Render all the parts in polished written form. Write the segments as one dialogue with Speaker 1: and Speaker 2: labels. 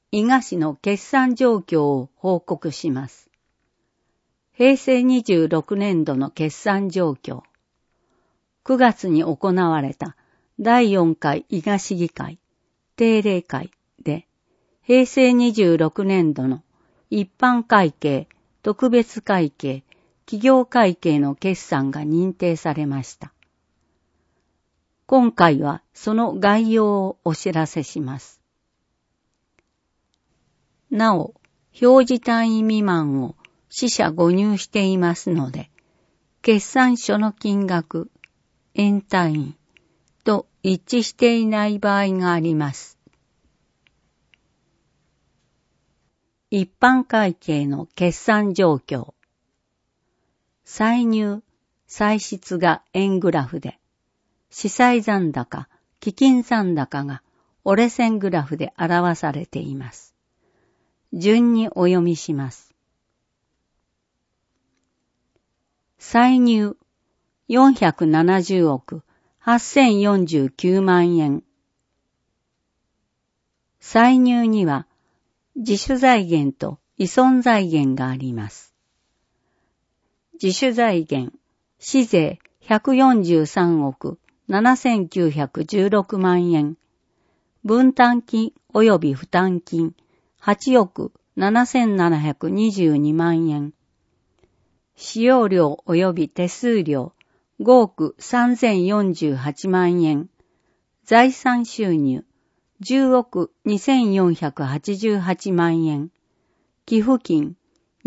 Speaker 1: 伊賀市の決算状況を報告します。平成26年度の決算状況。9月に行われた第4回伊賀市議会定例会で、平成26年度の一般会計、特別会計、企業会計の決算が認定されました。今回はその概要をお知らせします。なお、表示単位未満を四捨五入していますので、決算書の金額、円単位と一致していない場合があります。一般会計の決算状況。歳入、歳出が円グラフで、司債残高、基金残高が折れ線グラフで表されています。順にお読みします。歳入、470億8049万円。歳入には自主財源と依存財源があります。自主財源、市税143億7916万円。分担金及び負担金8億7722万円。使用料及び手数料5億3048万円。財産収入10億2488万円。寄付金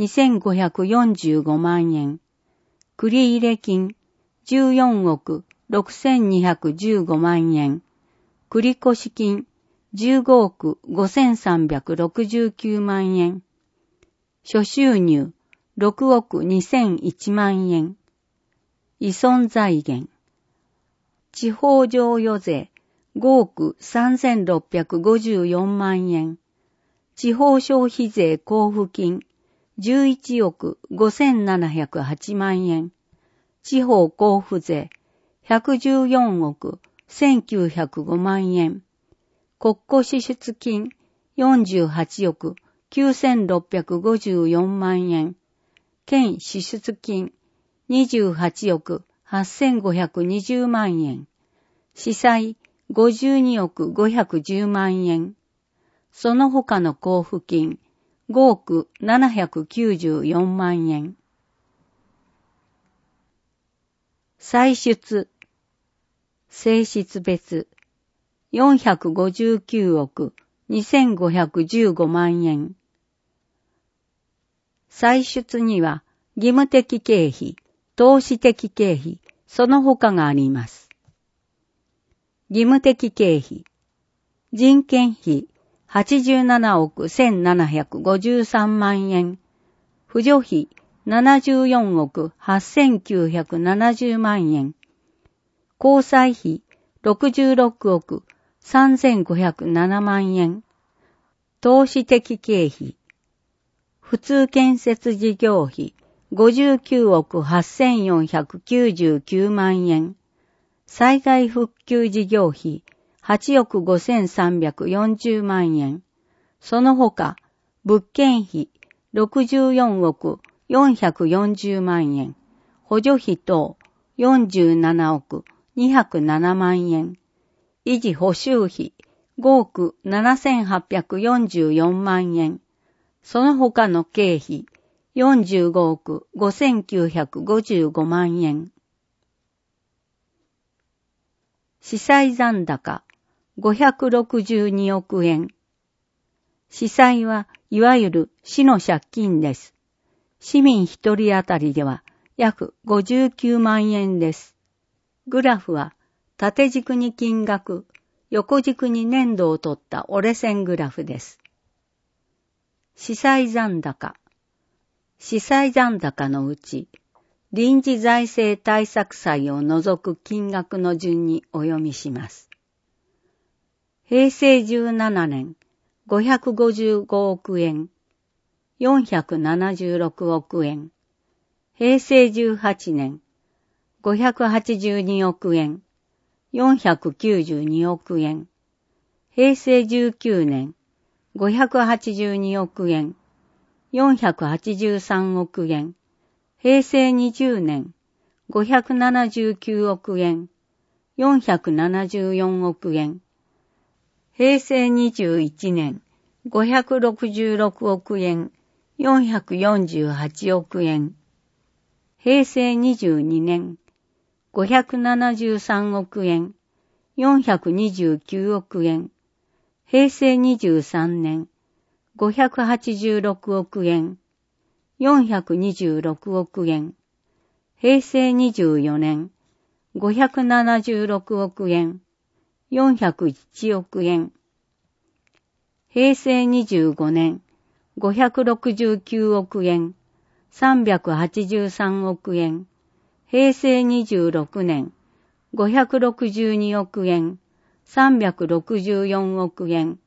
Speaker 1: 2545万円。繰入金14億6215万円。繰越金15億5369万円。諸収入6億2001万円。依存財源。地方譲与税5億3654万円。地方消費税交付金11億5708万円。地方交付税114億1905万円。国庫支出金48億9654万円。県支出金28億8520万円。司債52億510万円。その他の交付金5億794万円。歳出、性質別459億2515万円。歳出には義務的経費、投資的経費、その他があります。義務的経費、人件費87億1753万円。扶助費74億8970万円。交際費66億3507万円。投資的経費。普通建設事業費59億8499万円。災害復旧事業費8億5340万円。その他、物件費64億440万円。補助費等47億207万円。維持補修費5億7844万円。その他の経費45億5955万円。司債残高562億円。司債はいわゆる市の借金です。市民一人当たりでは約59万円です。グラフは縦軸に金額、横軸に年度を取った折れ線グラフです。司債残高。司債残高のうち、臨時財政対策債を除く金額の順にお読みします。平成17年、555億円、476億円。平成18年、582億円、492億円。平成19年、 582億円、483億円。平成20年、579億円、474億円。平成21年、566億円、448億円。平成22年、573億円、429億円。平成23年、586億円、426億円。平成24年、576億円、401億円。平成25年、569億円、383億円。平成26年、562億円、364億円。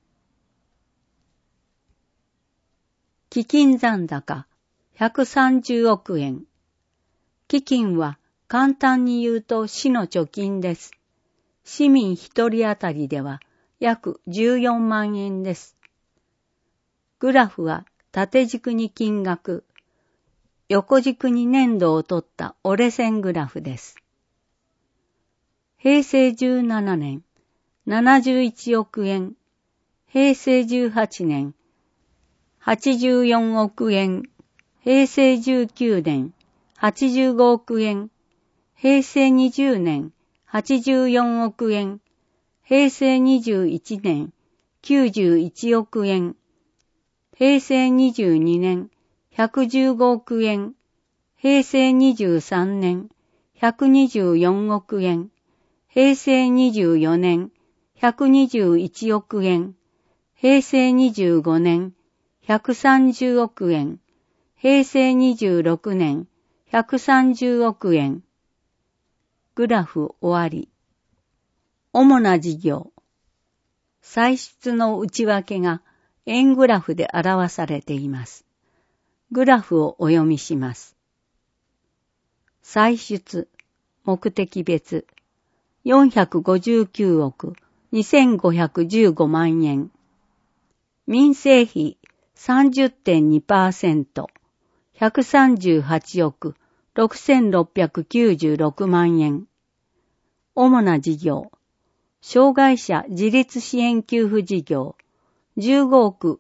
Speaker 1: 基金残高、130億円。基金は簡単に言うと市の貯金です。市民一人当たりでは約14万円です。グラフは縦軸に金額、横軸に年度を取った折れ線グラフです。平成17年、71億円。平成18年、84億円。平成19年、85億円。平成20年、84億円。平成21年、91億円。平成22年、115億円。平成23年、124億円。平成24年、121億円。平成25年、130億円。平成26年、130億円。グラフ終わり。主な事業。歳出の内訳が円グラフで表されています。グラフをお読みします。歳出、目的別、459億2515万円。民生費 30.2%、138億6696万円。主な事業。障害者自立支援給付事業、15億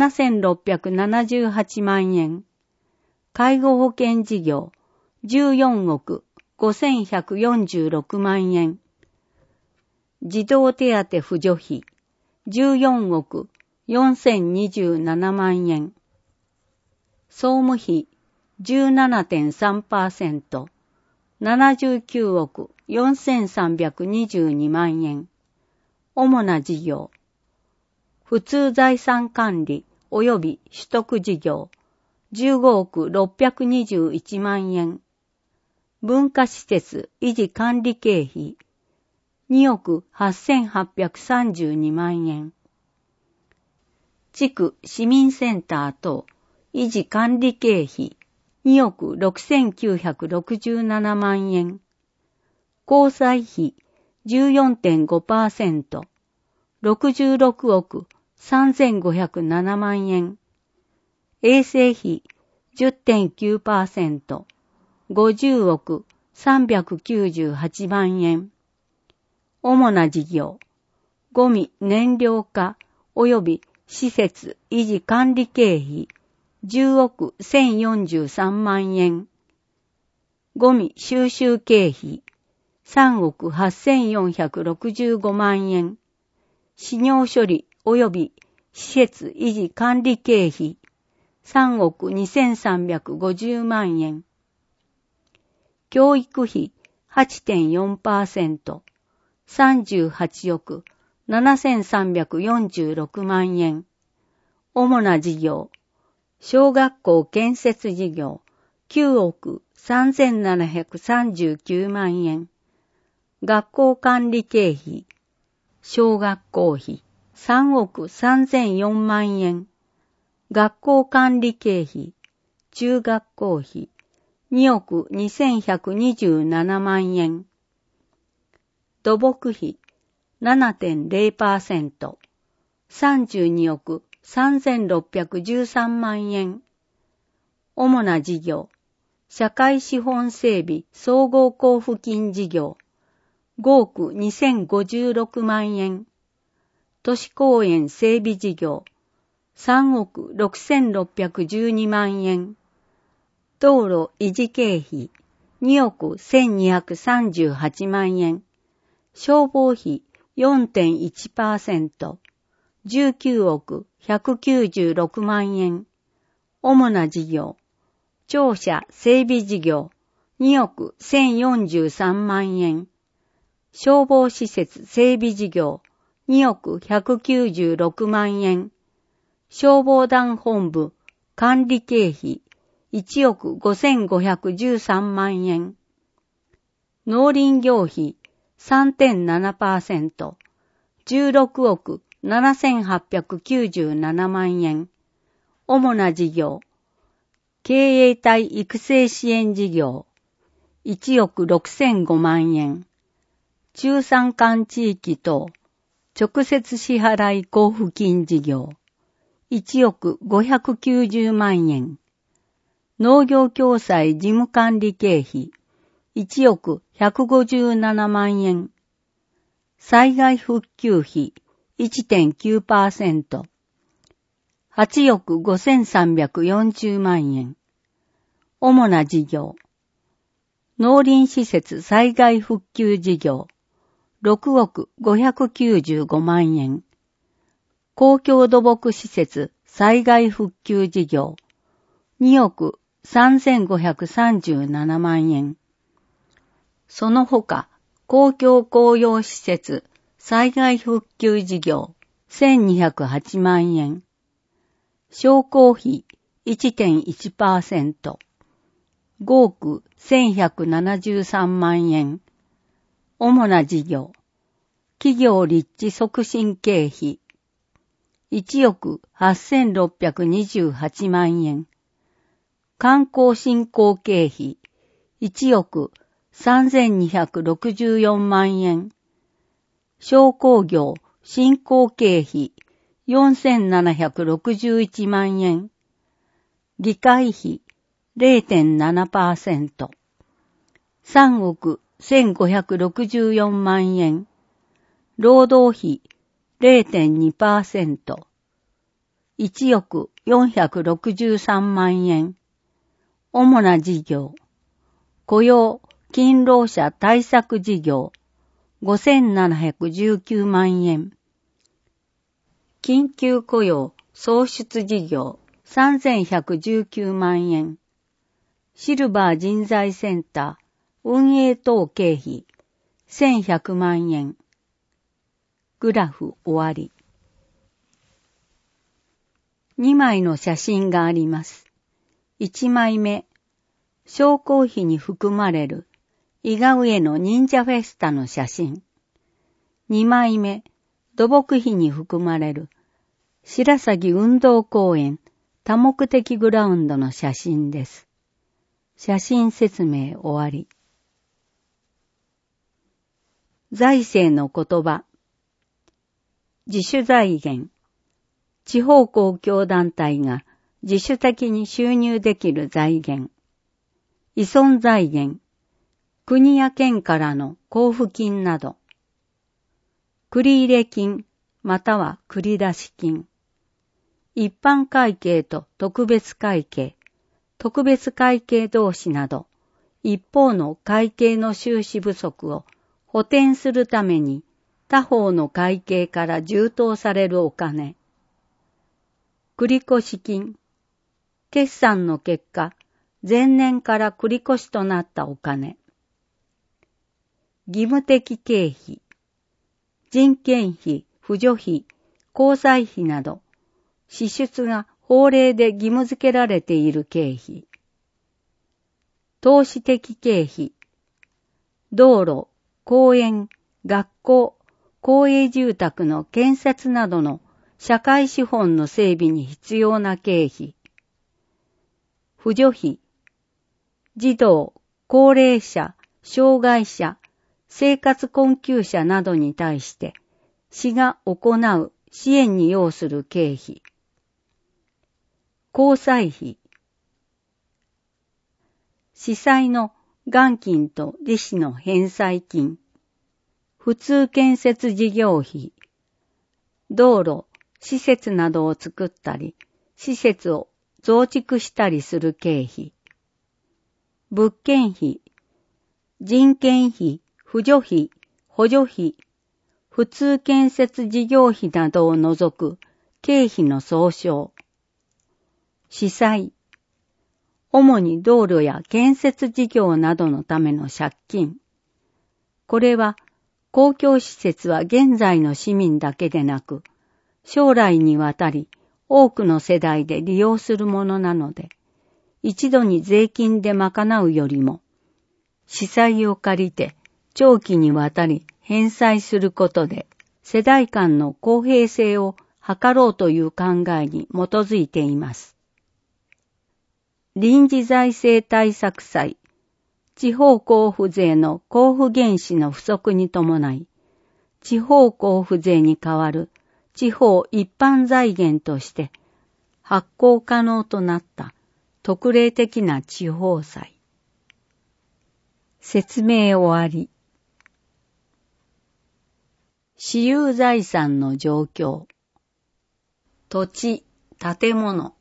Speaker 1: 7678万円。介護保険事業、14億5146万円。児童手当扶助費、14億4027万円。総務費 17.3%、79億4322万円。主な事業。普通財産管理及び取得事業、15億621万円。文化施設維持管理経費、2億8832万円。地区市民センター等維持管理経費、2億6967万円。交際費 14.5%、66億3507万円。衛生費 10.9%、50億398万円。主な事業。ゴミ燃料化及び施設維持管理経費10億1043万円。ゴミ収集経費3億8465万円。飼料処理及び施設維持管理経費3億2350万円。教育費 8.4%、38億7346万円。主な事業。小学校建設事業9億3739万円。学校管理経費。小学校費3億3004万円。学校管理経費。中学校費2億2127万円。土木費 7.0%、32億 3613万円。主な事業、社会資本整備総合交付金事業、5億2056万円。都市公園整備事業、3億6612万円。道路維持経費、2億1238万円。消防費 4.1%、19億196万円。主な事業、庁舎整備事業、2億1043万円。消防施設整備事業、2億196万円。消防団本部管理経費、1億5513万円。農林業費 3.7%、16億7897万円。主な事業、経営体育成支援事業、1億6005万円。中山間地域等直接支払い交付金事業、1億590万円。農業共済事務管理経費、1億157万円。災害復旧費 1.9%、8億5340万円。主な事業、農林施設災害復旧事業、6億595万円。公共土木施設災害復旧事業、2億3537万円。その他、公共公用施設災害復旧事業、1208万円。商工費 1.1%、5億1173万円。主な事業、企業立地促進経費、1億8628万円。観光振興経費、1億3264万円。商工業振興経費、4761万円。議会費 0.7%、3億1564万円。労働費 0.2%、1億463万円。主な事業、雇用勤労者対策事業、5719万円。緊急雇用創出事業、3119万円。シルバー人材センター運営等経費、1100万円。グラフ終わり。2枚の写真があります。1枚目、商工費に含まれる伊賀上の忍者フェスタの写真。2枚目、土木費に含まれる白鷺運動公園多目的グラウンドの写真です。写真説明終わり。財政の言葉。自主財源。地方公共団体が自主的に収入できる財源。依存財源。国や県からの交付金など。繰入金または繰出金。一般会計と特別会計、特別会計同士など、一方の会計の収支不足を補填するために他方の会計から充当されるお金。繰越金、決算の結果、前年から繰越となったお金。義務的経費、人件費、扶助費、交際費など、支出が法令で義務付けられている経費。投資的経費、道路、公園、学校、公営住宅の建設などの社会資本の整備に必要な経費。扶助費、児童、高齢者、障害者、生活困窮者などに対して市が行う支援に要する経費。 交際費。司祭の元金と利子の返済金。普通建設事業費。道路、施設などを作ったり、施設を増築したりする経費。物件費。人件費、扶助費、補助費、普通建設事業費などを除く経費の総称。司祭。主に道路や建設事業などのための借金。これは公共施設は現在の市民だけでなく、将来にわたり多くの世代で利用するものなので、一度に税金で賄うよりも、司祭を借りて長期にわたり返済することで、世代間の公平性を図ろうという考えに基づいています。臨時財政対策債、地方交付税の交付原資の不足に伴い、地方交付税に代わる地方一般財源として発行可能となった特例的な地方債。説明終わり。私有財産の状況。土地、建物。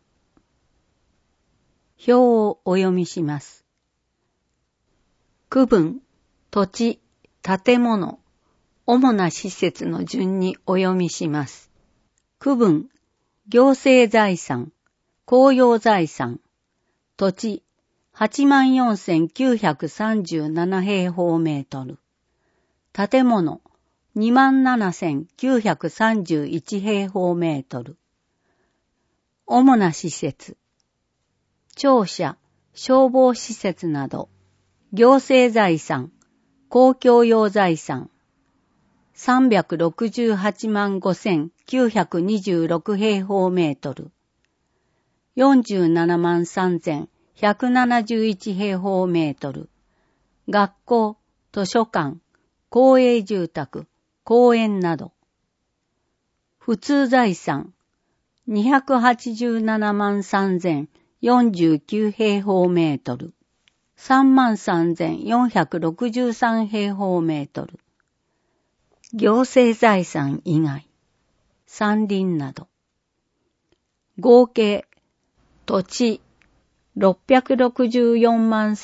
Speaker 1: 表をお読みします。区分、土地、建物、主な施設の順にお読みします。区分、行政財産、公用財産、土地、84,937 平方メートル。建物、27,931 平方メートル。主な施設、庁舎、消防施設など、行政財産、公共用財産、368万5,926 平方メートル。473,171 平方メートル。学校、図書館、公営住宅、公園など。普通財産、287万3,049 平方メートル。33,463 平方メートル。行政財産以外、山林など。合計、土地、664万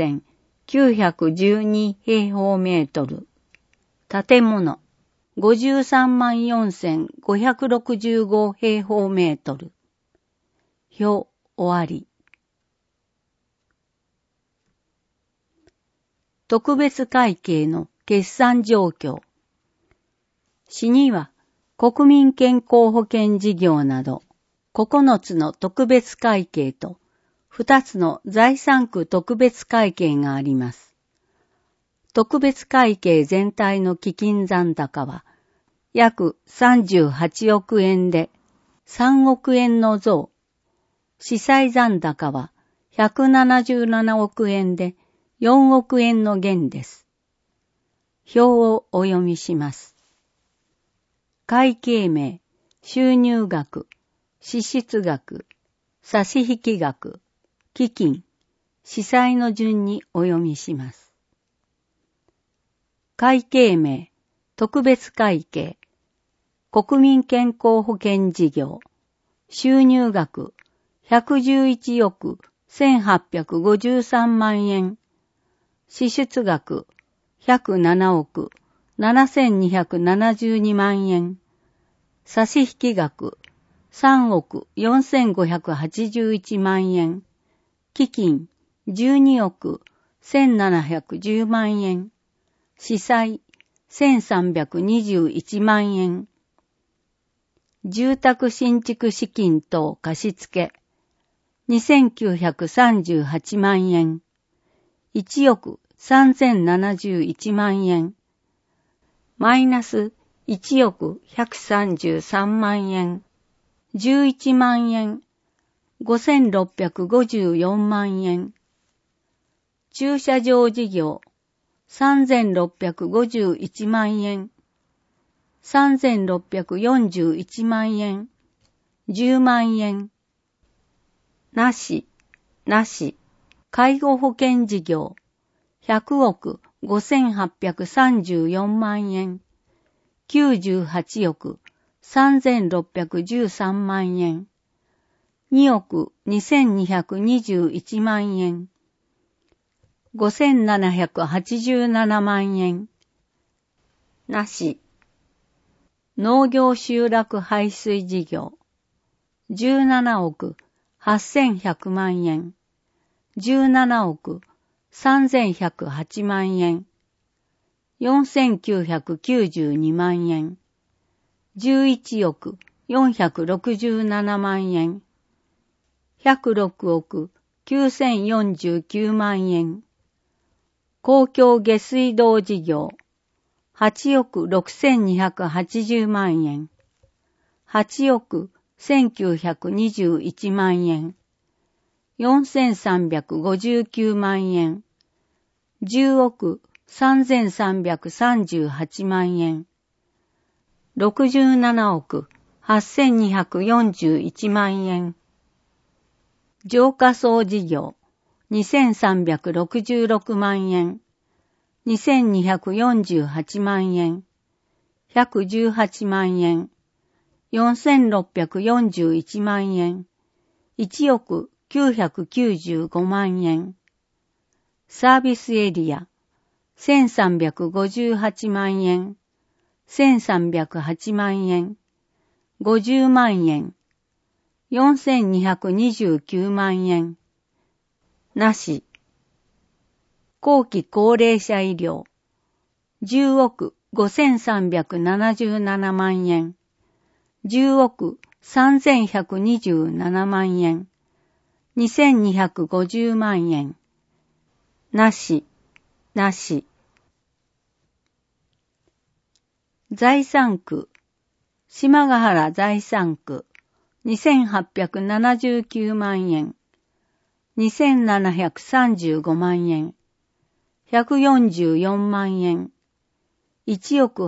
Speaker 1: 3,912 平方メートル。建物、53万4,565 平方メートル。表、終わり。特別会計の決算状況。市には国民健康保険事業など9つの特別会計と2つの財産区特別会計があります。特別会計全体の基金残高は約38億円で3億円の増。司祭残高は177億円で4億円の減です。表をお読みします。会計名、収入額、支出額、差引額、基金、司祭の順にお読みします。会計名、特別会計、国民健康保険事業、収入額、111億1853万円、支出額、107億7272万円、差引額、3億4581万円、基金、12億1710万円、司祭、1321万円、住宅新築資金等貸付、2938万円、1億3071万円、マイナス1億133万円、11万円、5654万円、駐車場事業3651万円、3641万円、10万円、 なし、なし。介護保険事業、100億5834万円。98億3613万円。2億2221万円。5787万円。なし。農業集落排水事業、17億8100万円。17億3108万円。4992万円。11億467万円。106億9049万円。公共下水道事業、8億6280万円。8億1921万円。4359万円。10億3338万円。67億8241万円。浄化槽事業、2366万円。2248万円。118万円。4641万円。1億995万円。サービスエリア、1358万円。1308万円。50万円。4229万円。なし。後期高齢者医療、10億5377万円。10億3127万円。2250万円。なし、なし。財産区、島ヶ原財産区、2879万円。2735万円。144万円。1億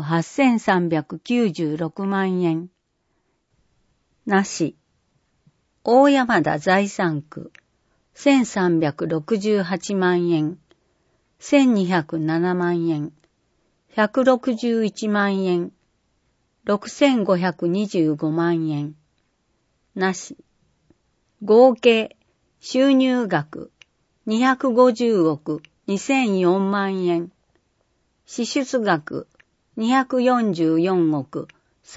Speaker 1: 8396万円。なし。大山田財産区、1368万円。1207万円。161万円。6525万円。なし。合計収入額250億2004万円。支出額244億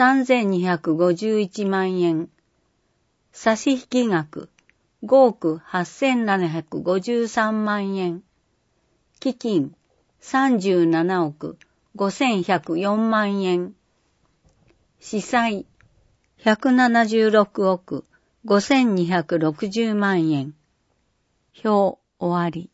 Speaker 1: 3251万円。差引額5億8753万円。基金37億5104万円。司債176億5260万円。表終わり。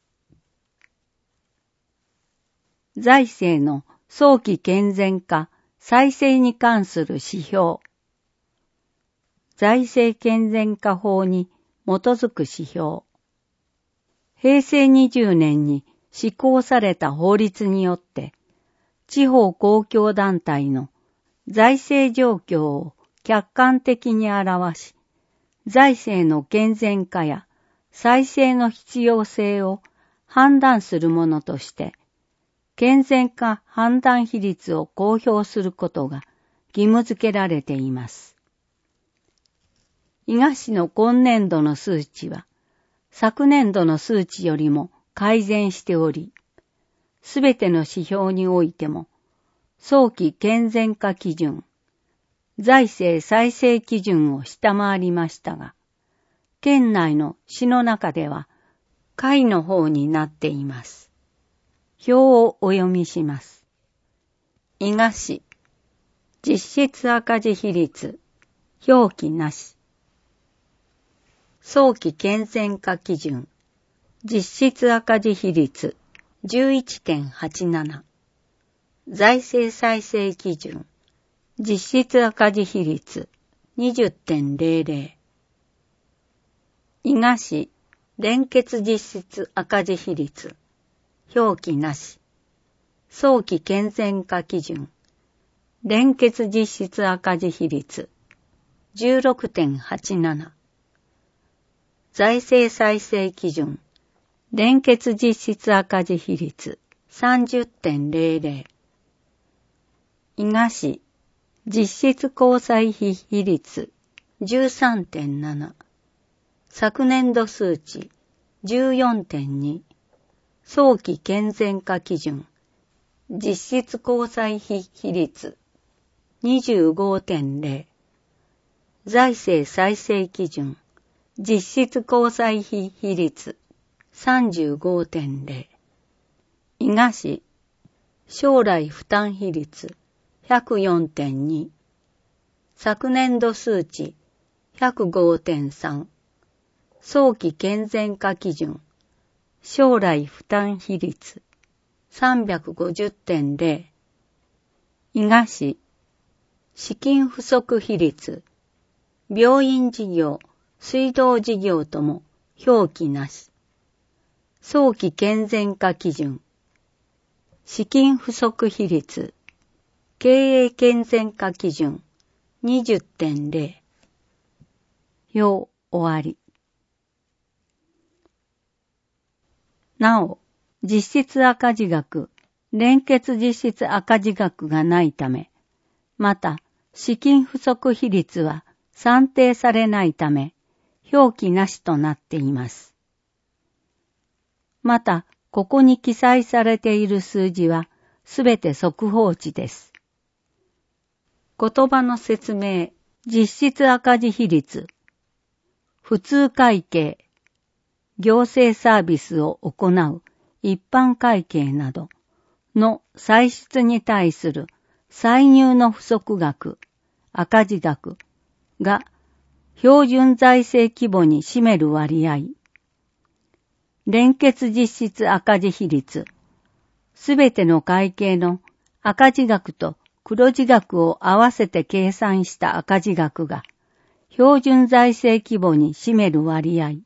Speaker 1: 財政の早期健全化、再生に関する指標。財政健全化法に基づく指標。平成20年に施行された法律によって、地方公共団体の財政状況を客観的に表し、財政の健全化や再生の必要性を判断するものとして、健全化判断比率を公表することが義務付けられています。伊賀市の今年度の数値は、昨年度の数値よりも改善しており、すべての指標においても、早期健全化基準、財政再生基準を下回りましたが、県内の市の中では下位の方になっています。表をお読みします。伊賀市、実質赤字比率、表記なし。早期健全化基準、実質赤字比率 11.87。財政再生基準、実質赤字比率 20.00。伊賀市、連結実質赤字比率、表記なし。早期健全化基準、連結実質赤字比率 16.87。 財政再生基準。連結実質赤字比率 30.00。伊賀市実質交際費比率 13.7。昨年度数値 14.2。早期健全化基準。実質交際費比率 25.0。財政再生基準。実質交際費比率 35.0。伊賀市将来負担比率 104.2。昨年度数値 105.3。早期健全化基準。将来負担比率 350.0。伊賀市資金不足比率。病院事業、水道事業とも表記なし。早期健全化基準。資金不足比率。経営健全化基準。20.0。表終わり。なお、実質赤字額、連結実質赤字額がないため、また、資金不足比率は算定されないため、表記なしとなっています。また、ここに記載されている数字は、すべて速報値です。言葉の説明、実質赤字比率、普通会計、行政サービスを行う一般会計などの歳出に対する歳入の不足額、赤字額が標準財政規模に占める割合、連結実質赤字比率、すべての会計の赤字額と黒字額を合わせて計算した赤字額が標準財政規模に占める割合、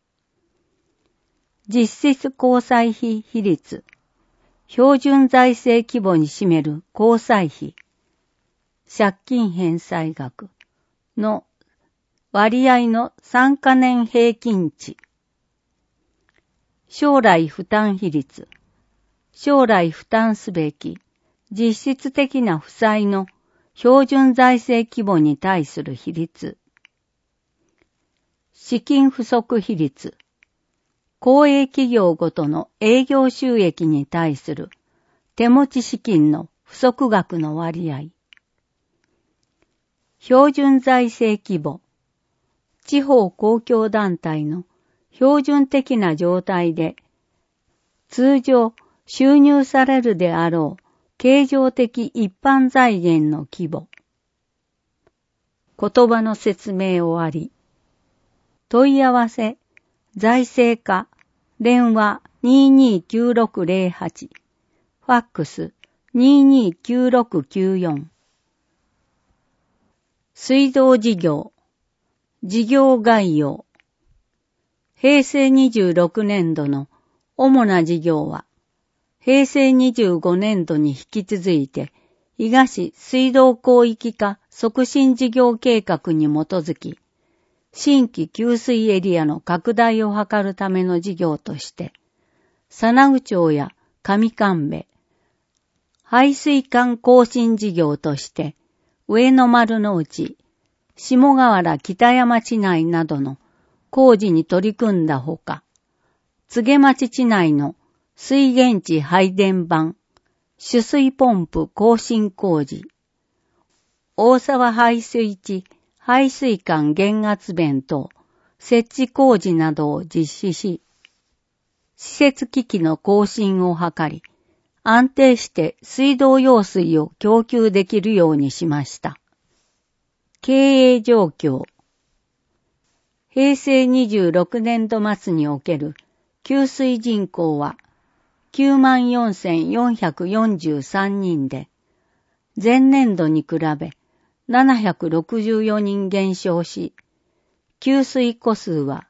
Speaker 1: 実質交際費比率、標準財政規模に占める交際費、借金返済額の割合の3カ年平均値、将来負担比率、将来負担すべき実質的な負債の標準財政規模に対する比率、資金不足比率、公営企業ごとの営業収益に対する手持ち資金の不足額の割合、標準財政規模、地方公共団体の標準的な状態で通常収入されるであろう経常的一般財源の規模。言葉の説明終わり。問い合わせ、財政課、電話229608、ファックス229694。水道事業、事業概要。平成26年度の主な事業は、平成25年度に引き続いて、伊賀市水道広域化促進事業計画に基づき、新規給水エリアの拡大を図るための事業として、佐那宇町や上神戸、排水管更新事業として、上野丸の内、下河原北山地内などの工事に取り組んだほか、柘植町地内の水源地配電盤、取水ポンプ更新工事、大沢排水地排水管減圧弁等設置工事などを実施し、施設機器の更新を図り、安定して水道用水を供給できるようにしました。経営状況。平成26年度末における給水人口は 94,443 人で、前年度に比べ764人減少し、給水戸数は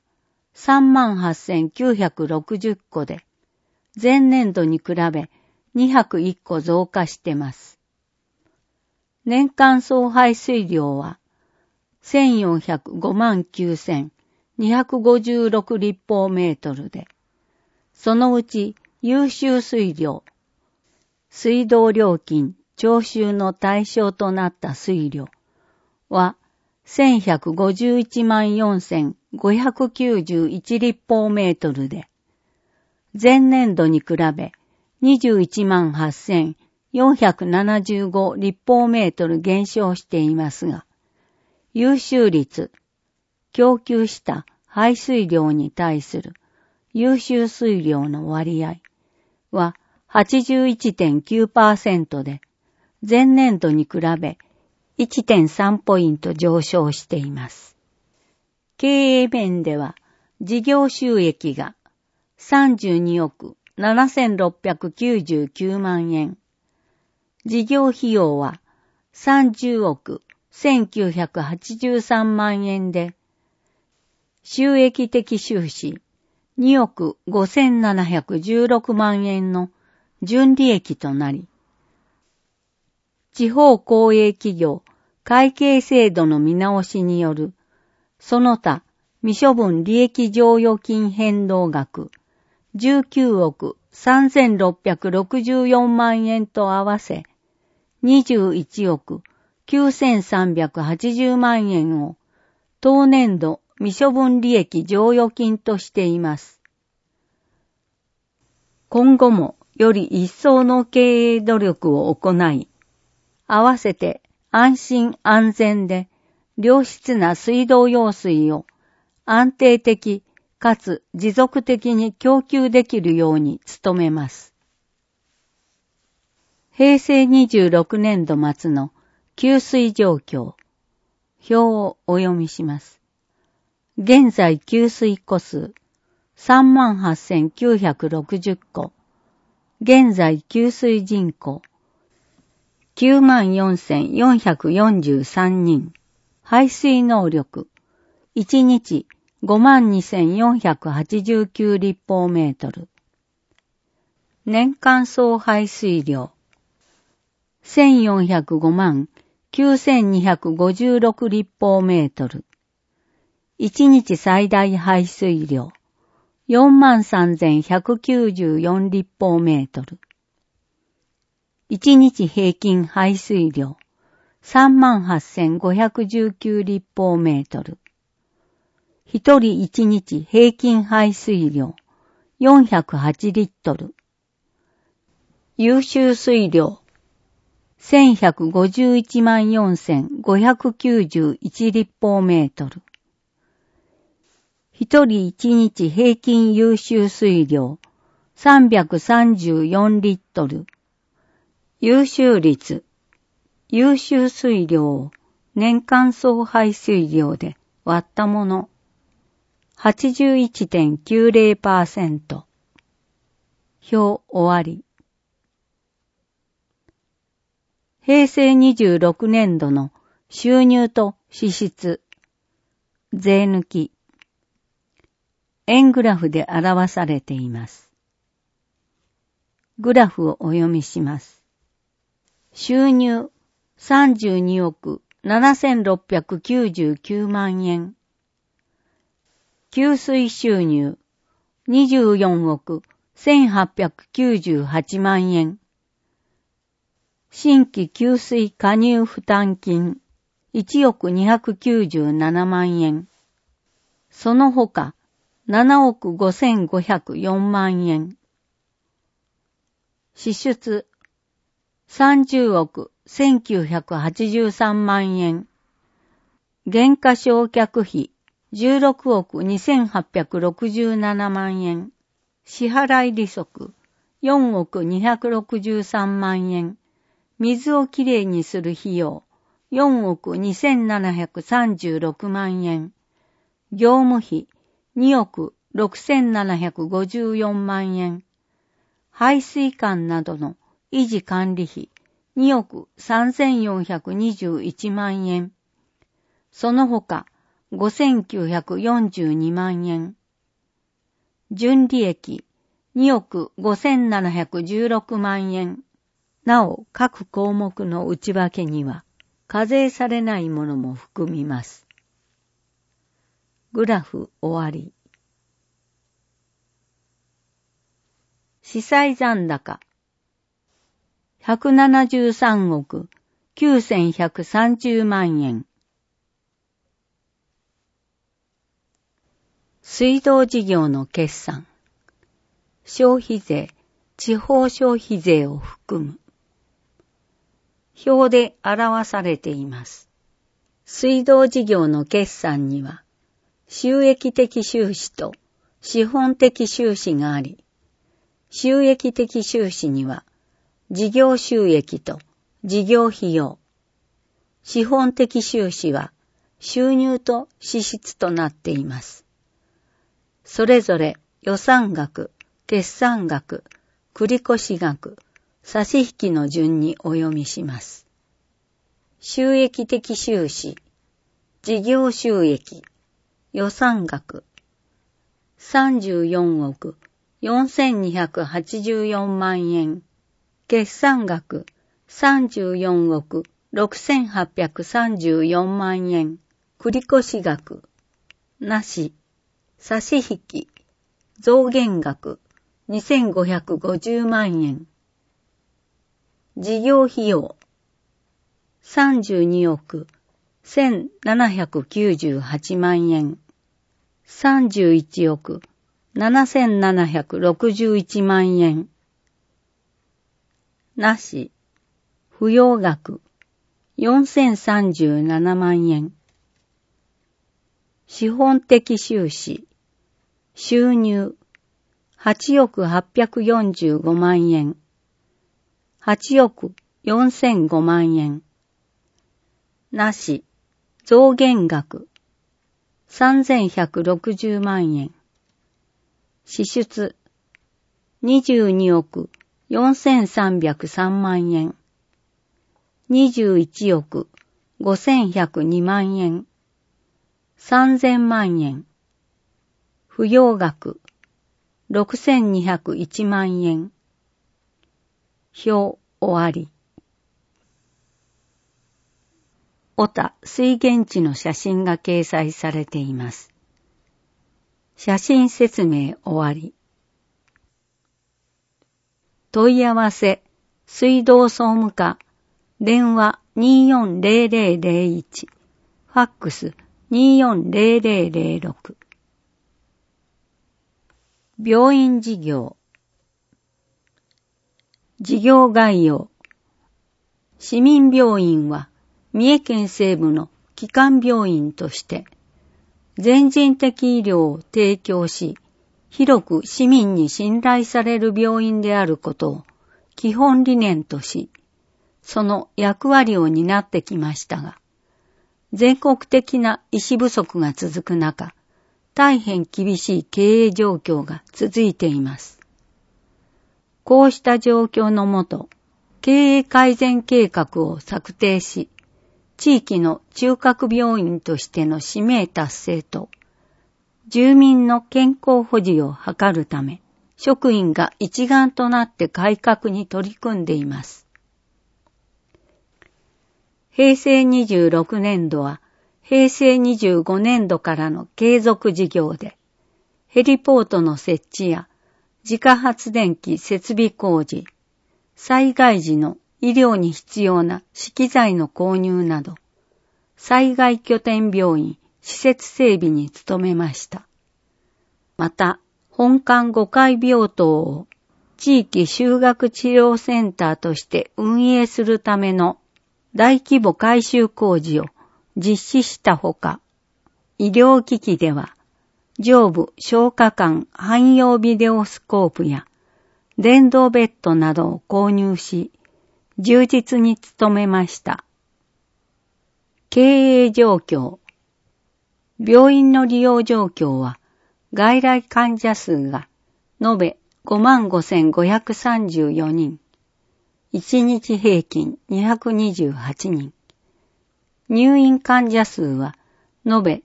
Speaker 1: 38,960 戸で、前年度に比べ201戸増加してます。年間総排水量は 1,405万 256立方メートルで、そのうち優秀水量、水道料金徴収の対象となった水量は1151万4591立方メートルで、前年度に比べ21万8475立方メートル減少していますが、優秀率、供給した排水量に対する優秀水量の割合は 81.9% で、前年度に比べ 1.3 ポイント上昇しています。経営面では、事業収益が32億7699万円、事業費用は30億1983万円で、収益的収支2億5716万円の純利益となり、地方公営企業会計制度の見直しによるその他未処分利益剰余金変動額19億3664万円と合わせ21億9380万円を当年度未処分利益剰余金としています。今後もより一層の経営努力を行い、合わせて安心安全で良質な水道用水を安定的かつ持続的に供給できるように努めます。平成26年度末の給水状況、表をお読みします。現在給水戸数 38,960 戸、現在給水人口 94,443 人、排水能力1日 52,489 立方メートル、年間総排水量 1,405万9,256 立方メートル、1日最大排水量 43,194 立方メートル、1日平均排水量 38,519 立方メートル、1人1日平均排水量408リットル、優秀水量1151万4591立方メートル、一人一日平均優秀水量334リットル、優秀率、優秀水量を年間総排水量で割ったもの 81.90%。表終わり。平成26年度の収入と支出、税抜き、円グラフで表されています。グラフをお読みします。収入32億7699万円。給水収入24億1898万円。新規給水加入負担金1億297万円。その他7億5504万円。支出30億1983万円。減価償却費16億2867万円。支払い利息4億263万円。水をきれいにする費用4億2736万円。業務費2億6754万円。排水管などの維持管理費2億3421万円。その他5942万円。純利益2億5716万円。なお、各項目の内訳には課税されないものも含みます。 グラフ終わり。資産残高。173億9130万円。水道事業の決算。消費税、地方消費税を含む。表で表されています。水道事業の決算には、収益的収支と資本的収支があり、収益的収支には、事業収益と事業費用、資本的収支は収入と支出となっています。それぞれ予算額、決算額、繰越額、差し引きの順にお読みします。収益的収支、事業収益、予算額、34億4284万円、決算額、34億6834万円、繰越額、なし、差し引き、増減額、2550万円、事業費用、32億1798万円、31億7761万円、なし、不要額、4037万円、資本的収支、収入、8億845万円、8億4005万円、なし、増減額、3160万円、支出、22億4303万円、21億5102万円、3000万円、不要額、6201万円、表終わり。小田水源地の写真が掲載されています。写真説明終わり。問い合わせ、水道総務課、電話240001、ファックス240006。病院事業。事業概要。市民病院は三重県西部の基幹病院として全人的医療を提供し、広く市民に信頼される病院であることを基本理念とし、その役割を担ってきましたが、全国的な医師不足が続く中、大変厳しい経営状況が続いています。こうした状況のもと、経営改善計画を策定し、地域の中核病院としての使命達成と、住民の健康保持を図るため、職員が一丸となって改革に取り組んでいます。平成26年度は、平成25年度からの継続事業で、ヘリポートの設置や自家発電機設備工事、災害時の医療に必要な資機材の購入など、災害拠点病院施設整備に努めました。また、本館5階病棟を地域就学治療センターとして運営するための大規模改修工事を実施したほか、医療機器では上部消化管汎用ビデオスコープや電動ベッドなどを購入し、充実に努めました。経営状況。病院の利用状況は、外来患者数が延べ 55,534 人、1日平均228人、入院患者数は延べ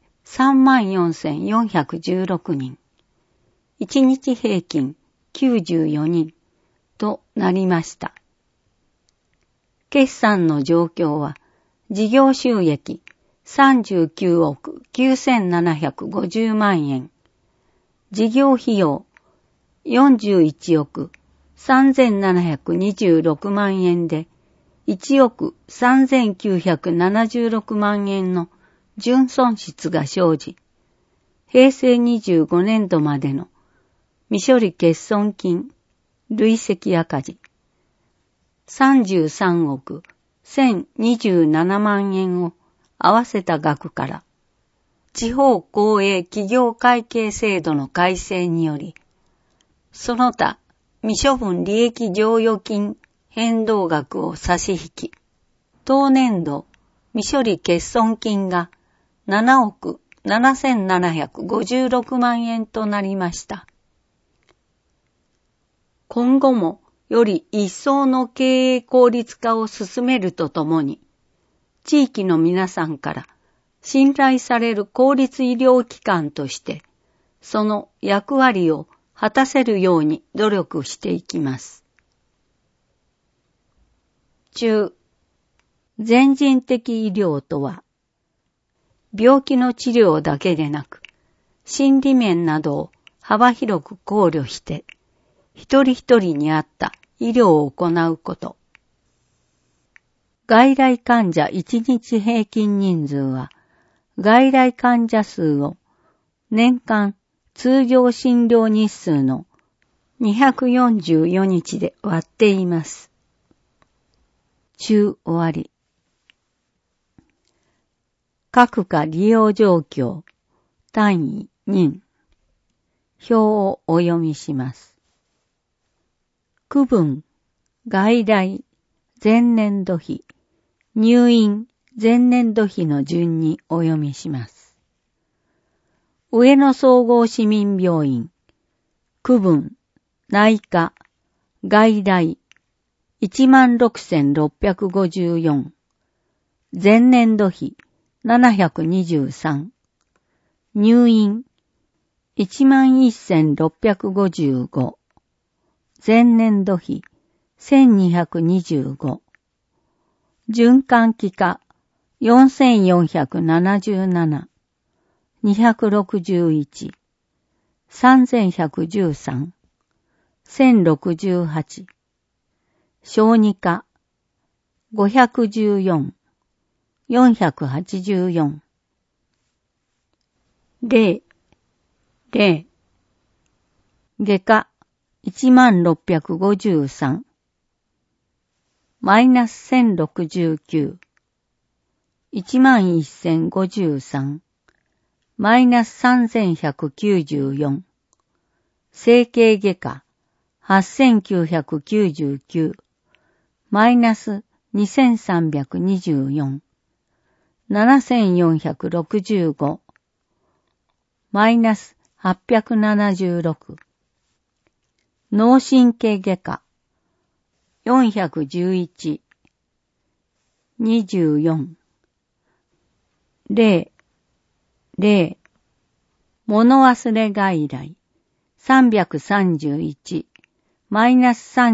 Speaker 1: 34,416 人、1日平均94人となりました。決算の状況は、事業収益 39億9750万円。事業費用41億3726万円で、1億3976万円の純損失が生じ、平成25年度までの未処理欠損金、累積赤字、33億1027万円を合わせた額から、地方公営企業会計制度の改正により、その他未処分利益剰余金変動額を差し引き、当年度未処理欠損金が7億7756万円となりました。今後もより一層の経営効率化を進めるとともに、地域の皆さんから信頼される公立医療機関として、その役割を果たせるように努力していきます。中、全人的医療とは、病気の治療だけでなく、心理面などを幅広く考慮して、一人一人に合った医療を行うこと。外来患者1日平均人数は、外来患者数を年間通常診療日数の244日で割っています。中終わり。各科利用状況、単位2。表をお読みします。区分、外来、前年度比、入院、前年度比の順にお読みします。上野総合市民病院、区分、内科、外来、16,654、前年度比、723、入院、11,655、前年度比、1,225、循環器科、4,477、261、3,113、1,068、小児科、514、484、0、外科、1653、マイナス1069、11,053、マイナス3,194、整形外科、8,999、マイナス2,324、7,465、マイナス876、脳神経外科、411、24、0、物忘れ外来、331、マイナス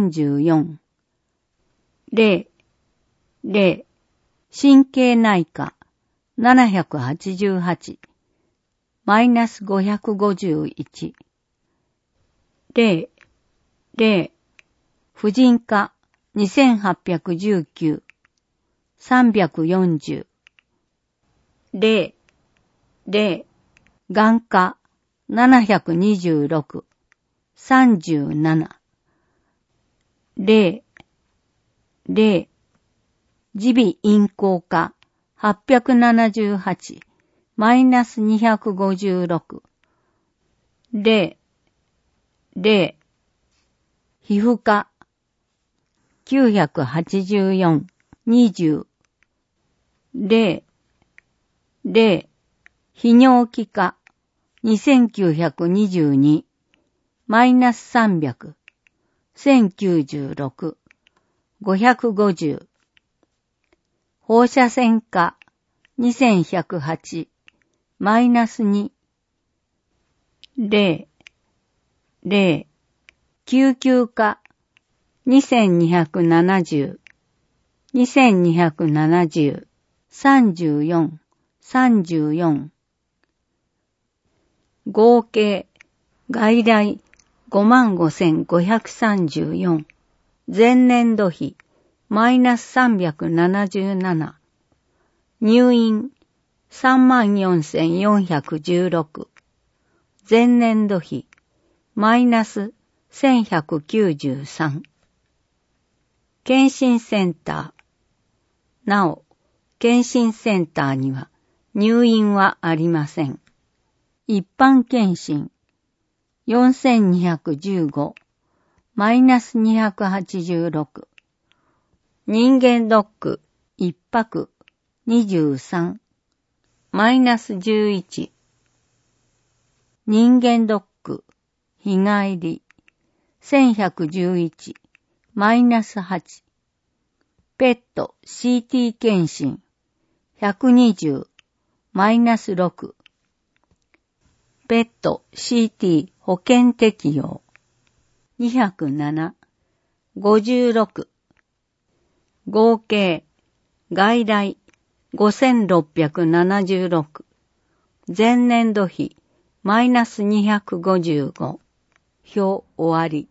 Speaker 1: 34、0、神経内科、788、マイナス551、0、婦人科、2,819、340、0、眼科、726、37、0、耳鼻咽喉科、878、マイナス256、0、皮膚科、984、20、0、泌尿器科、2,922、マイナス300、1,096、550、放射線科、2,108、マイナス2、0、救急科、2,270、34、 34。合計、外来55,534。前年度比、マイナス377。入院、34,416。前年度比、マイナス1,193。検診センター。なお、検診センターには入院はありません。一般検診、4,215、マイナス286。人間ドック、一泊、23、マイナス11。人間ドック、日帰り、1,111、マイナス8。ペット CT 検診、120、マイナス6。ペット CT 保険適用、207、56。合計、外来、5,676。前年度比、マイナス255。表終わり。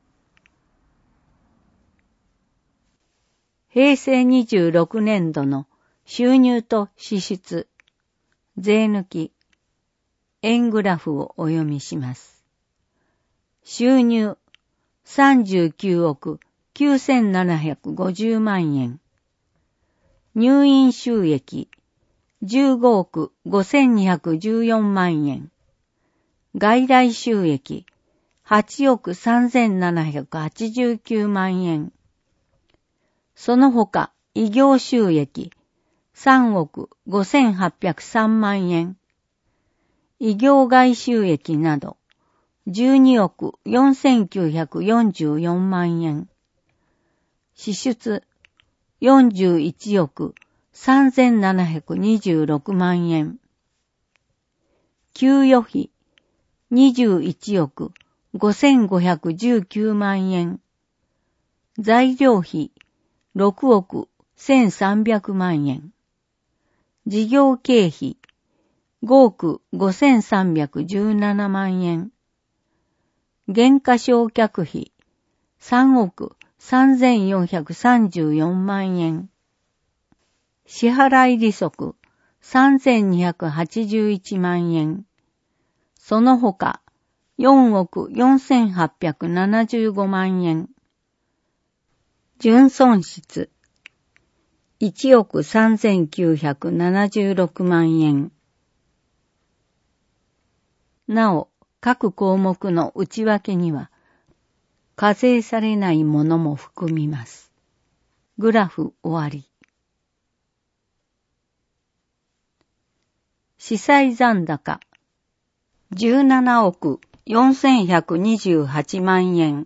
Speaker 1: 平成26年度の収入と支出、税抜き、円グラフをお読みします。収入、39億9,750万円。入院収益、15億5,214万円。外来収益、8億3,789万円。その他、医業収益、3億5,803万円。医業外収益など、12億4,944万円。支出、41億3,726万円。給与費、21億5,519万円。材料費、6億1,300万円。事業経費、5億5,317万円。減価償却費、3億3,434万円。支払い利息、3,281万円。その他、4億4,875万円。純損失、1億3,976万円。なお、各項目の内訳には、課税されないものも含みます。グラフ終わり。司債残高、17億4,128万円。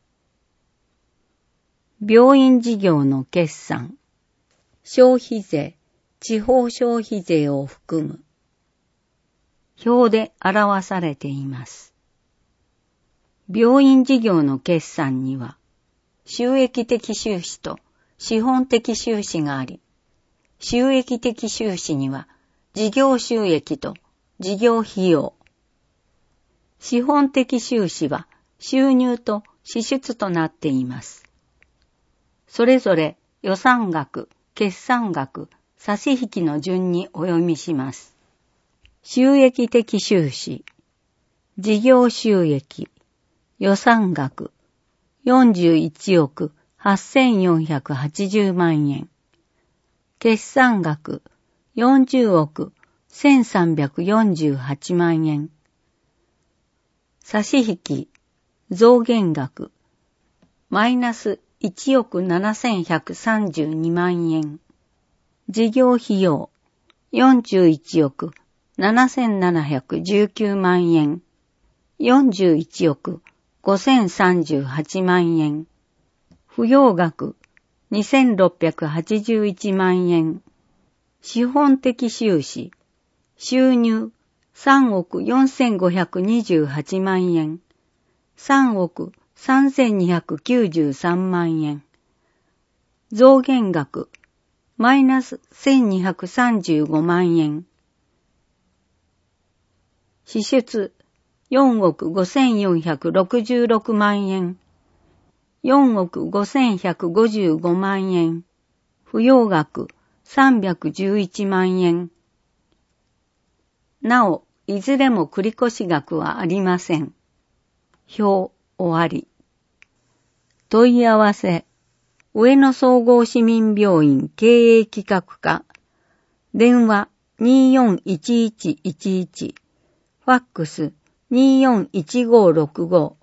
Speaker 1: 病院事業の決算、消費税、地方消費税を含む。表で表されています。病院事業の決算には、収益的収支と資本的収支があり、収益的収支には事業収益と事業費用。資本的収支は収入と支出となっています。それぞれ予算額、決算額、差し引きの順にお読みします。収益的収支、事業収益、予算額、41億8,480万円。決算額、40億1,348万円。差し引き、増減額、マイナス1億7,132万円。事業費用、41億7,719万円。41億5,038万円。不要額、2,681万円。資本的収支、収入、3億4,528万円。3億3,293万円。増減額、マイナス1,235万円。 支出4億5466万円。4億5155万円。扶養額311万円。なお、いずれも繰越額はありません。表終わり。問い合わせ。上野総合市民病院経営企画課。電話241111。ファックス241565。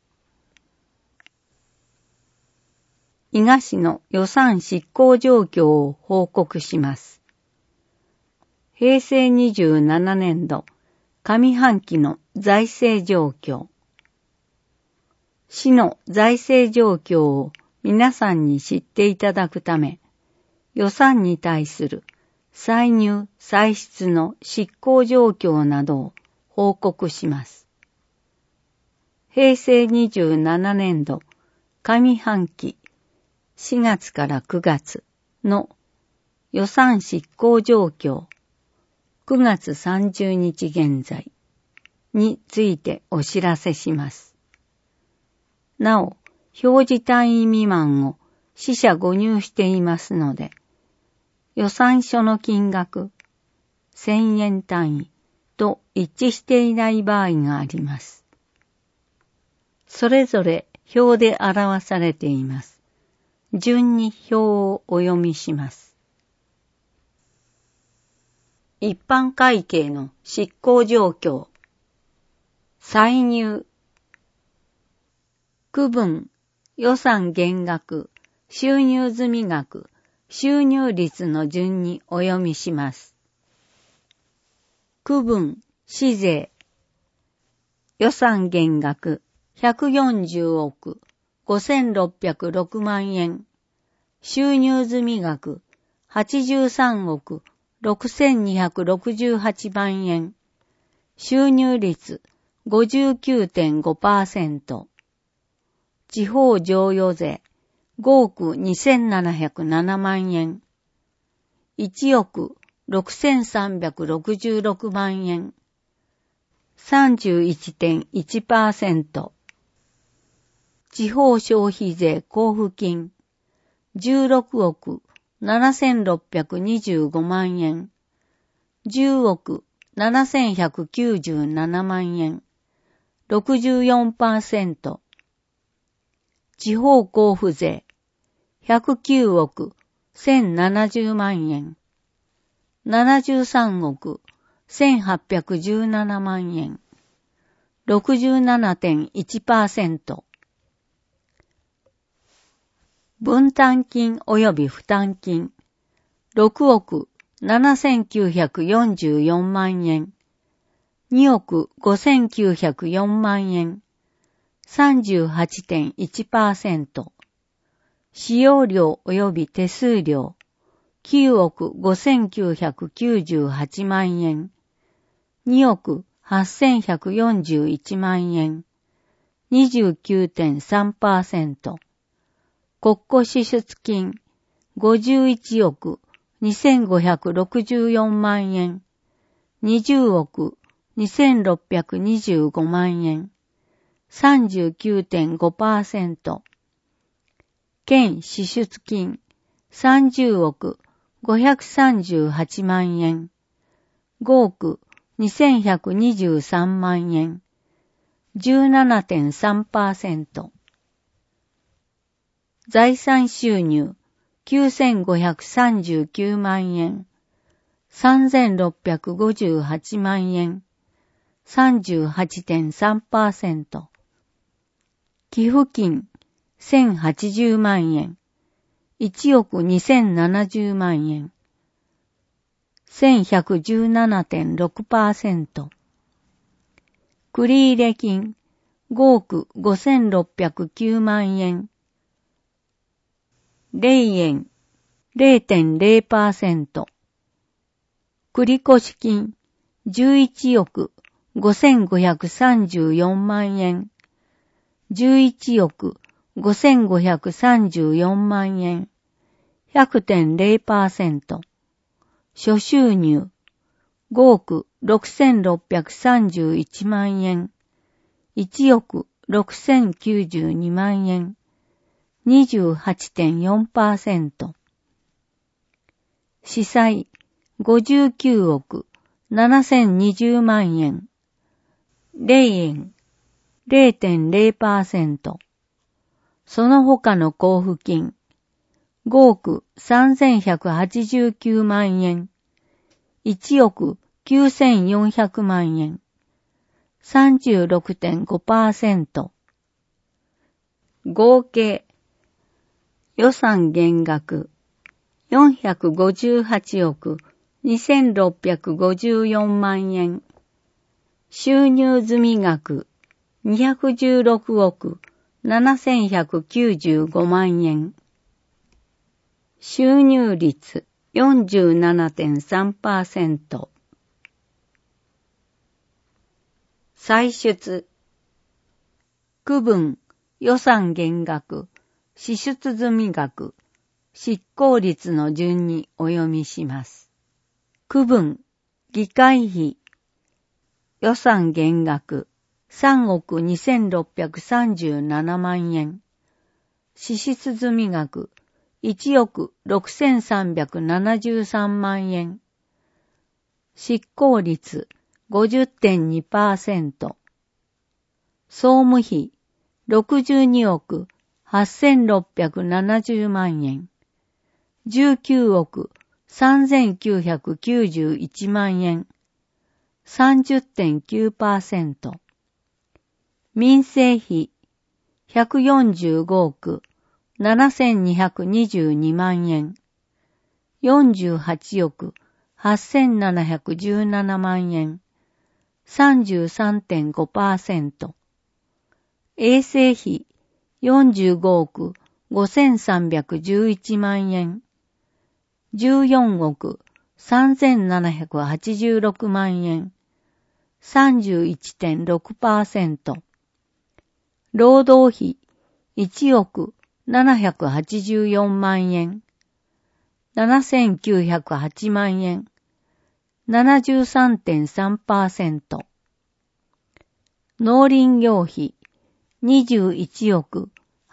Speaker 1: 伊賀市の予算執行状況を報告します。平成27年度上半期の財政状況。市の財政状況を皆さんに知っていただくため、予算に対する歳入・歳出の執行状況などを報告します。平成27年度上半期4月から9月の予算執行状況9月30日現在についてお知らせします。なお、表示単位未満を四捨五入していますので、予算書の金額、1000円単位と一致していない場合があります。それぞれ表で表されています。順に表をお読みします。一般会計の執行状況。歳入。区分、予算減額、収入済額、収入率の順にお読みします。区分、市税。予算減額、140億5606万円。収入済額、83億6268万円。収入率 59.5%。地方譲与税5億2707万円。1億6366万円。31.1%。地方消費税交付金16億7625万円。10億7197万円。64%。地方交付税109億1070万円。73億1817万円。67.1%。分担金及び負担金6億7944万円。2億5904万円。38.1%。使用料及び手数料9億5998万円。2億8141万円。29.3%。国庫支出金51億2564万円。20億2625万円。39.5%。県支出金30億538万円。5億2123万円。17.3%。財産収入9539万円。3658万円。38.3%。寄付金1080万円。1億2070万円。1117.6%。繰入金5億5609万円。0円 0.0%。繰越金11億5534万円。11億5534万円。100.0%。諸収入 5億6631万円、1億6092万円、28.4%。司債59億7020万円、0円、0.0%。その他の交付金、5億3189万円、1億9400万円、36.5%。合計、予算減額、458億2654万円。収入済額、216億7195万円。収入率 47.3%。歳出。区分、予算減額、支出済額、執行率の順にお読みします。区分、議会費、予算減額、3億2637万円。支出済額、1億6373万円。執行率 50.2%。総務費、62億8670万円。19億3991万円。30.9%。民生費、145億7222万円。48億8717万円。33.5%。衛生費、45億5311万円。14億3786万円。31.6%。労働費、1億784万円。7908万円。73.3%。農林業費、21億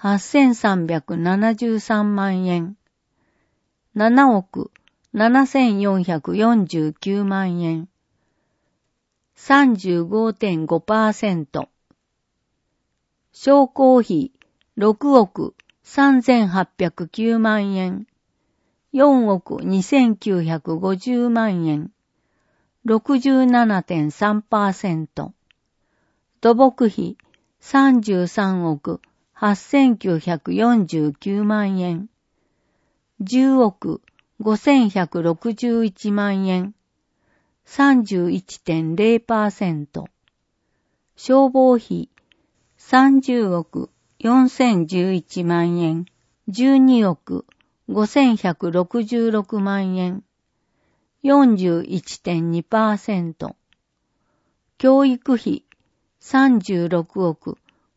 Speaker 1: 8373万円。7億7449万円。35.5%。商工費、6億3809万円。4億2950万円。67.3%。土木費、33億8949万円。10億5161万円。31.0%。消防費、30億4011万円。12億5166万円。41.2%。教育費、36億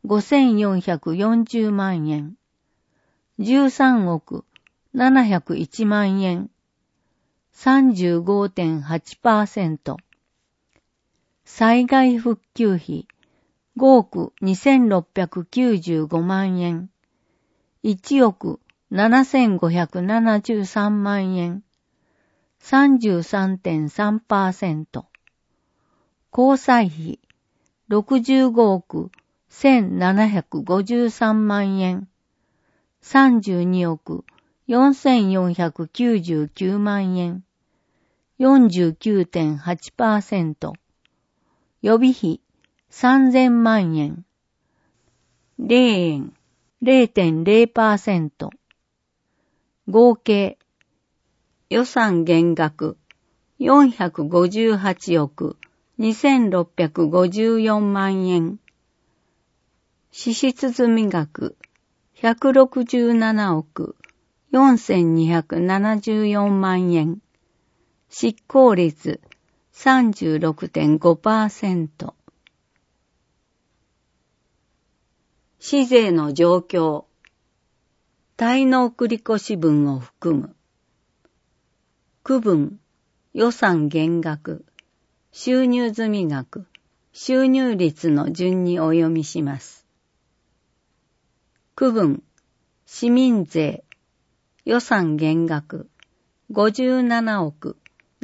Speaker 1: 5440万円。13億701万円。35.8%。災害復旧費、5億2695万円。1億7573万円。33.3%。交際費、65億1753万円。32億4499万円。49.8%。予備費3000万円。0円 0.0%。合計予算減額458億2654万円。支出済額167億4274万円。執行率 36.5%。市税の状況。滞納繰越分を含む。区分、予算減額、 収入済額、収入率の順にお読みします。区分、市民税、予算減額、57億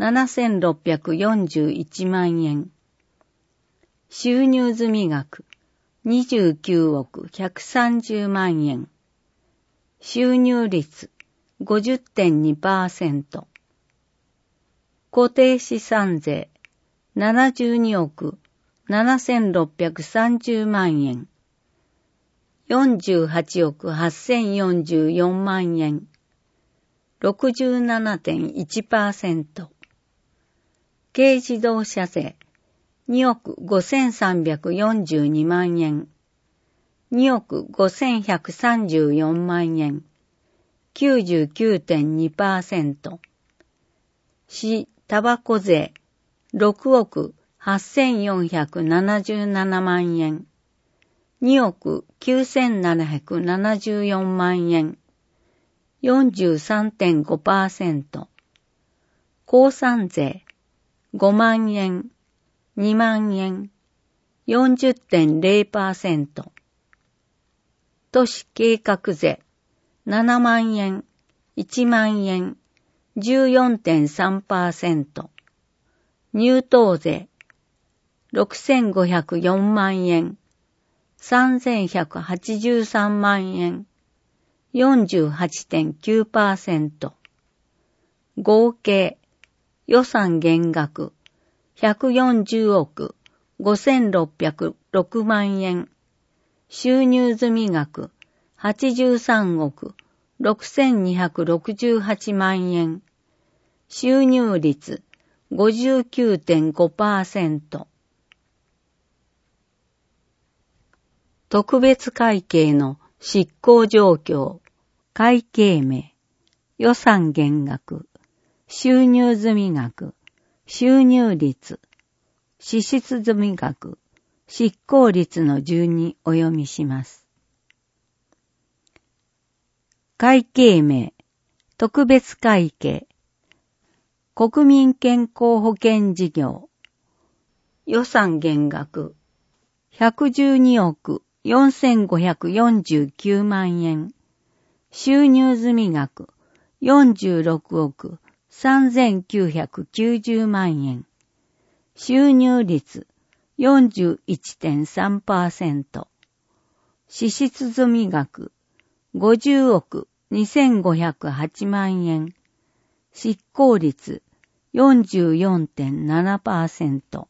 Speaker 1: 7641万円。収入済額、29億130万円。収入率、50.2%。固定資産税、72億7630万円。48億8044万円。67.1%。軽自動車税、2億5342万円。2億5134万円。99.2%。市タバコ税、6億8477万円。2億9774万円。43.5%。鉱産税、5万円、2万円、40.0%。都市計画税、7万円、1万円、14.3%。入島税、6504万円、3183万円、48.9%。合計、予算減額、140億5606万円。収入済額、83億6268万円。収入率、59.5%。特別会計の執行状況、会計名、予算減額、収入済額、収入率、支出済額、執行率の順にお読みします。会計名、特別会計、国民健康保険事業、予算減額、112億4549万円、収入済額、46億3990万円、収入率 41.3%、支出済額、50億2508万円、執行率 44.7%。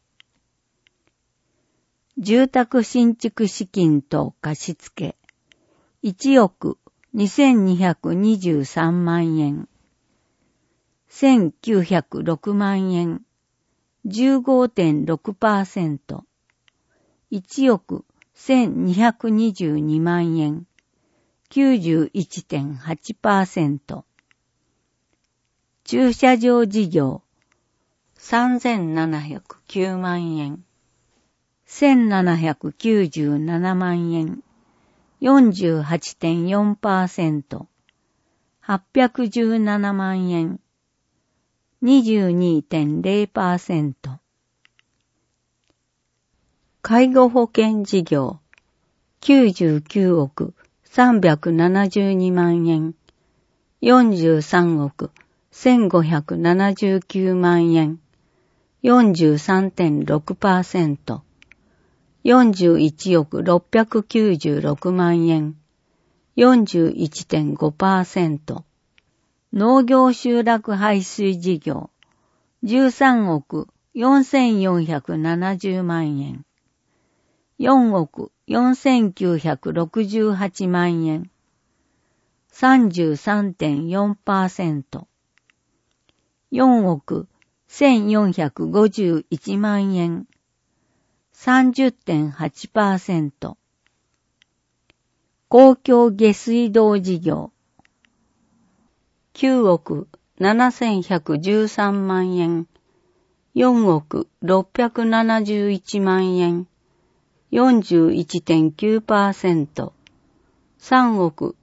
Speaker 1: 住宅新築資金等貸付、1億2223万円、1906万円、15.6%、1億1222万円、91.8%。駐車場事業、3709万円、1797万円、48.4%、817万円、22.0%。介護保険事業、99億372万円、43億1579万円、43.6%、41億696万円、41.5%。農業集落排水事業、13億4470万円、4億4968万円、33.4%。4億1451万円、30.8%。公共下水道事業、9億7113万円、4億671万円、41.9%。3億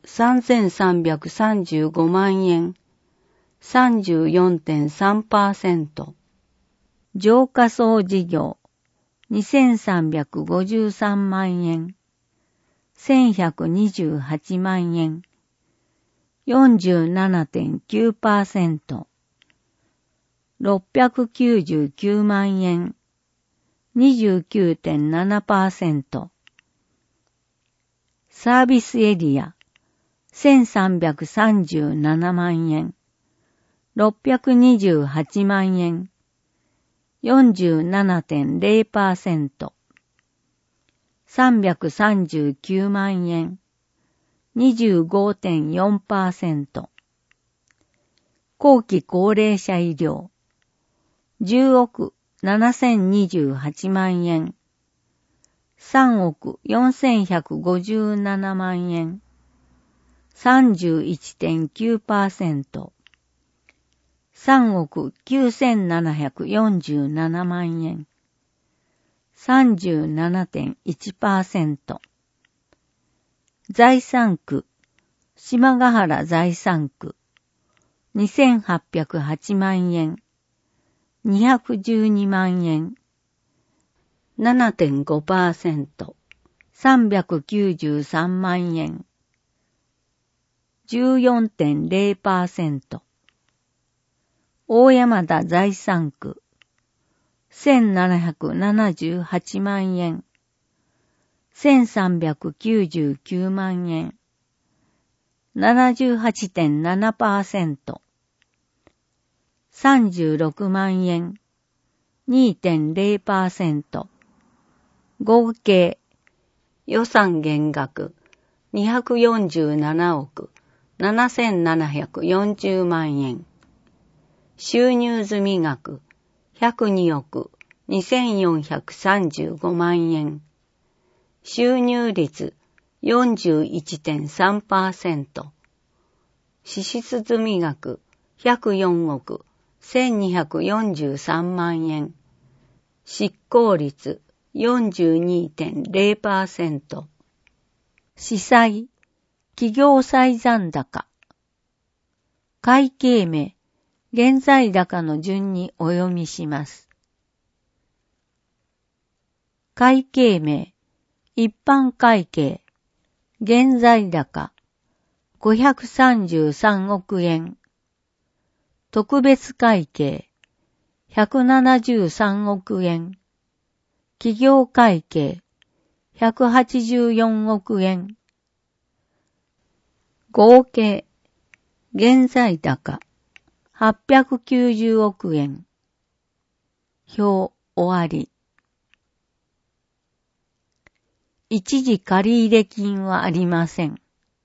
Speaker 1: 3335万円、34.3%。 浄化槽事業、2353万円。1128万円。47.9%。699万円。29.7%。サービスエリア、1337万円。628万円。47.0%。339万円。25.4%。後期高齢者医療。10億7028万円。3億4157万円。31.9%。3億9747万円。37.1%。財産区、島ヶ原財産区、2808万円。212万円。7.5%。393万円。14.0%。大山田財産区、1778万円。1399万円。78.7%。36万円。2.0%。合計予算減額247億7740万円。収入済額102億2435万円。収入率 41.3%。支出済額104億1243万円。執行率 42.0%。司債、企業債残高。会計名、現在高の順にお読みします。会計名、一般会計、現在高、533億円。特別会計、173億円。企業会計、184億円。合計、現在高、890億円。表終わり。一時借入金はありません。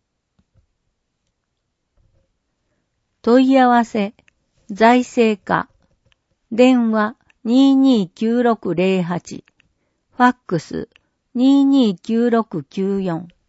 Speaker 1: 問い合わせ、財政課、電話229608、ファックス229694。